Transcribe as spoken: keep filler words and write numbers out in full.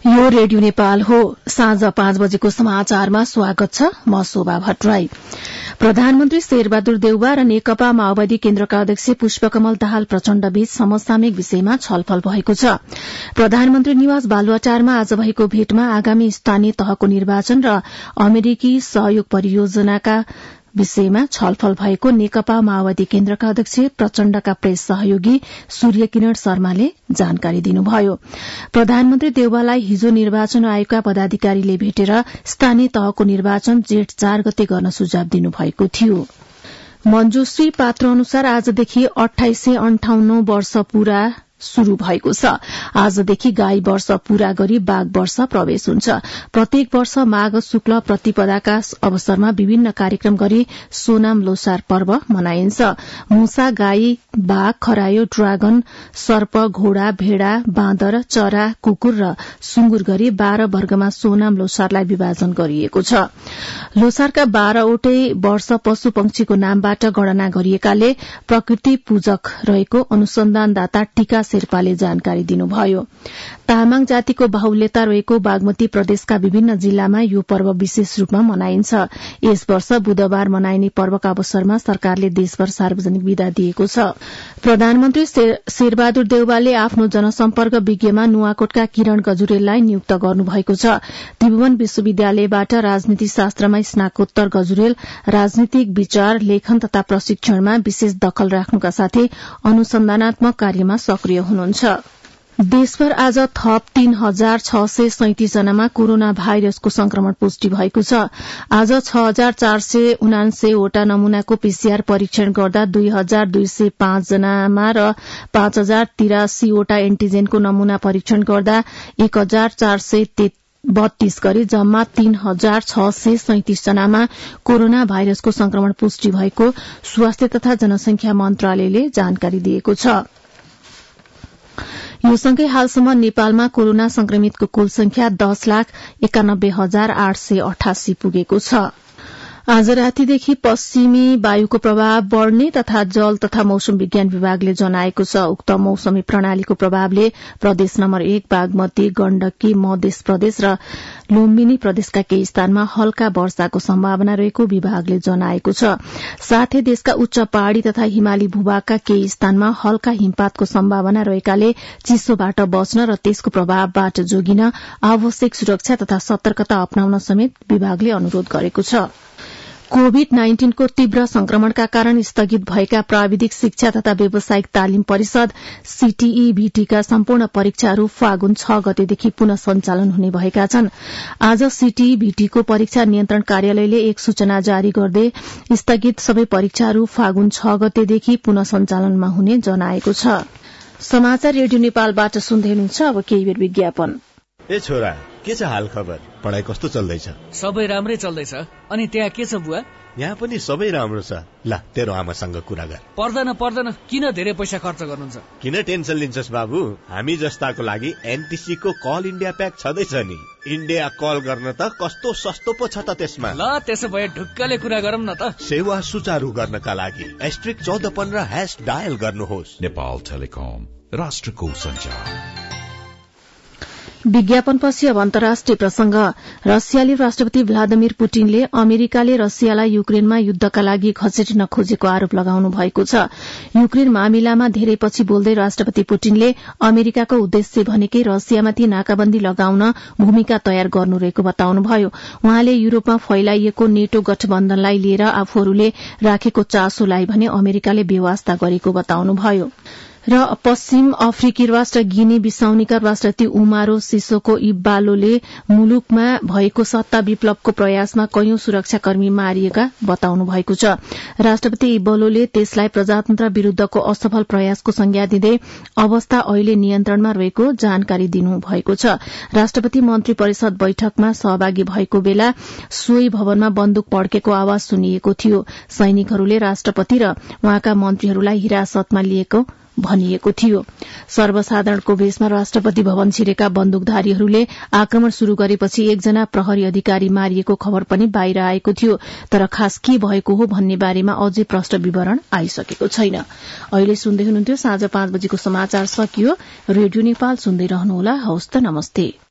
यो रेडियो नेपाल हो। साँझ पाँच बजेको समाचारमा स्वागत छ। म शोभा भट्टराई। प्रधानमन्त्री शेरबहादुर देउवा र नेकपा माओवादी केन्द्रका अध्यक्ष पुष्पकमल दाहाल प्रचण्ड बीच समसामयिक विषयमा छलफल भएको छ। प्रधानमन्त्री निवास बालुवाटारमा आज भएको भेटमा आगामी स्थानीय तहको निर्वाचन र अमेरिकी सहयोग परियोजनाका विषयमा छलफल भएको नेकपा माओवादी केन्द्रका अध्यक्ष प्रचण्डका प्रेस सहयोगी सूर्य किरण शर्माले जानकारी दिनुभयो। प्रधानमन्त्री देउवालाई हिजो निर्वाचन आयोगका पदाधिकारीले भेटेर स्थानीय तहको निर्वाचन जेठ चार गते गर्न सुझाव दिनुभएको थियो। मञ्जुश्री पात्र अनुसार आजदेखि अठाइस सय अन्ठाउन्न वर्ष पूरा शुरू भएको छ। आजदेखि गाई वर्ष पूरा गरी बाघ वर्ष प्रवेश हुन्छ। प्रत्येक वर्ष माघ शुक्ल प्रतिपदाका अवसरमा विभिन्न कार्यक्रम गरी सोनाम लोसार पर्व मनाइन्छ। मुसा, गाई, बाघ, खरायो, ड्रागन, सर्प, घोडा, भेडा, बाँदर, चरा, कुकुर र सुँगुर गरी बाह्र वर्गमा सोनाम लोसारलाई विभाजन गरिएको छ। लोसारका बाह्रवटै वर्ष पशु पंक्षीको नामबाट गणना गरिएकाले प्रकृति पूजक रहेको अनुसन्धानदाता टीका शेर्पाले जानकारी दिनुभयो। तामाङ जातिको बाहुल्यता रहेको बागमती प्रदेशका विभिन्न जिल्लामा यो पर्व विशेष रूपमा मनाइन्छ। यस वर्ष बुधबार मनाइने पर्वका अवसरमा सरकारले देशभर सार्वजनिक विदा दिएको छ। प्रधानमन्त्री शेरबहादुर देउवाले आफ्नो जनसम्पर्क विज्ञमा नुवाकोटका किरण गजुरेललाई नियुक्त गर्नुभएको छ। त्रिभुवन विश्वविद्यालयबाट राजनीति शास्त्रमा स्नाकोत्तर गजुरेल राजनीतिक विचार, लेखन तथा प्रशिक्षणमा विशेष दखल राख्नुका साथै अनुसन्धानात्मक कार्यमा सक्रिय हुनुहुन्छ। देशभर आज थप तीन हजार छ सय सैंतिस जनामा कोरोना भाइरसको संक्रमण पुष्टि भएको छ। आज छ हजार चार सय उनान्सयवटा नमूनाको पीसीआर परीक्षण गर्दा दुई हजार दुई सय पाँच जनामा र पाँच हजार तिरासीवटा एन्टिजेनको नमूना परीक्षण गर्दा एक हजार चार सय बत्तीस गरी जम्मा तीन हजार छ सय सैंतिस जनामा कोरोना भाइरसको संक्रमण पुष्टि भएको स्वास्थ्य तथा जनसंख्या मन्त्रालयले जानकारी दिएको छ। यो सँगै हालसम्म नेपालमा कोरोना संक्रमितको कुल संख्या दस लाख एकानब्बे हजार आठ सय अठासी पुगेको छ। आज रातीदेखि पश्चिमी वायुको प्रभाव बढ़ने तथा जल तथा मौसम विज्ञान विभागले जनाएको छ। उक्त मौसमी प्रणालीको प्रभावले प्रदेश नम्बर एक बागमती, गण्डकी, मध्य प्रदेश र लुम्बिनी प्रदेशका केही स्थानमा हल्का वर्षाको सम्भावना रहेको विभागले जनाएको छ। साथै देशका उच्च पहाड़ी तथा हिमाली भूभागका केही स्थानमा हल्का हिमपातको सम्भावना रहेकाले चिसोबाट बच्न र त्यसको प्रभावबाट जोगिन आवश्यक सुरक्षा तथा सतर्कता अपनाउन समेत विभागले अनुरोध गरेको छ। कोविड नाइन्टीन को तीव्र संक्रमणका कारण स्थगित भएका प्राविधिक शिक्षा तथा व्यावसायिक तालिम परिषद सीटीईभीटी का सम्पूर्ण परीक्षाहरू फागुन छ गतेदेखि पुनः सञ्चालन हुने भएका छन्। आज सीटीईभीटी को परीक्षा नियन्त्रण कार्यालयले एक सूचना जारी गर्दै स्थगित सबै परीक्षाहरू फागुन छ गतेदेखि पुनः सञ्चालनमा हुने जनाएको छ। समाचार रेडियो नेपालबाट सुन्दै हुनुहुन्छ। अब केही बेर विज्ञापन। ए छोरा, के छ हाल खबर? पढाइ कस्तो चल्दैछ? सबै राम्रै चल्दैछ। अनि त्यहाँ के छ बुवा? यहाँ पनि सबै राम्रो छ। ल तेरो आमासँग कुरा गर। पर्दैन पर्दैन, किन धेरै पैसा खर्च गर्नुहुन्छ? किन टेन्सन लिन्छस् बाबु? हामी जस्ताको लागि एनटीसी को कल इन्डिया प्याक छँदैछ नि। इन्डिया कल गर्न त कस्तो सस्तो पो छ त त्यसमा। ल त्यसो भए ढुक्कले कुरा गरौँ न त। सेवा सुचारू गर्नका लागि एस्ट्रिक चौध पन्ध्र ह्याश डायल गर्नुहोस्। नेपाल टेलिकम, राष्ट्रको सञ्चार। विज्ञापनपछि अब अन्तर्राष्ट्रिय प्रसंग। रसियाली राष्ट्रपति भ्लादिमिर पुटिनले अमेरिकाले रसियालाई युक्रेनमा युद्धका लागि घचेटिन खोजेको आरोप लगाउनु भएको छ। युक्रेन मामिलामा धेरै पछि बोल्दै राष्ट्रपति पुटिनले अमेरिकाको उद्देश्य भनेकै रसियामाथि नाकाबन्दी लगाउन भूमिका तयार गर्नु रहेको बताउनुभयो। उहाँले युरोपमा फैलाइएको नेटो गठबन्धनलाई लिएर आफूहरूले राखेको चासोलाई भने अमेरिकाले बेवास्ता गरेको बताउनुभयो। र पश्चिम अफ्रिकी राष्ट्र गिनी बिसाउनीका राष्ट्रपति उमारो सिसोको इब्बालोले मुलुकमा भएको सत्ता विप्लवको प्रयासमा कैयौं सुरक्षाकर्मी मारिएका बताउनु भएको छ। राष्ट्रपति इब्बालोले त्यसलाई प्रजातन्त्र विरूद्धको असफल प्रयासको संज्ञा दिँदै अवस्था अहिले नियन्त्रणमा रहेको जानकारी दिनु भएको छ। राष्ट्रपति मन्त्री परिषद बैठकमा सहभागी भएको बेला सोही भवनमा बन्दुक पड्केको आवाज सुनिएको थियो। सैनिकहरूले राष्ट्रपति र उहाँका मन्त्रीहरूलाई हिरासतमा लिएको भनिएको थियो। सर्वसाधारणको भेषमा राष्ट्रपति भवन छिरेका बन्दुकधारीहरूले आक्रमण शुरू गरेपछि एकजना प्रहरी अधिकारी मारिएको खबर पनि बाहिर आएको थियो। तर खास के भएको हो भन्ने बारेमा अझै प्रष्ट विवरण आइसकेको छैन। अहिले सुन्दै हुनुहुन्थ्यो साँझ पाँच बजेको समाचार सकियो। रेडियो नेपाल सुन्दै रहनुहोला। हवस् त, नमस्ते।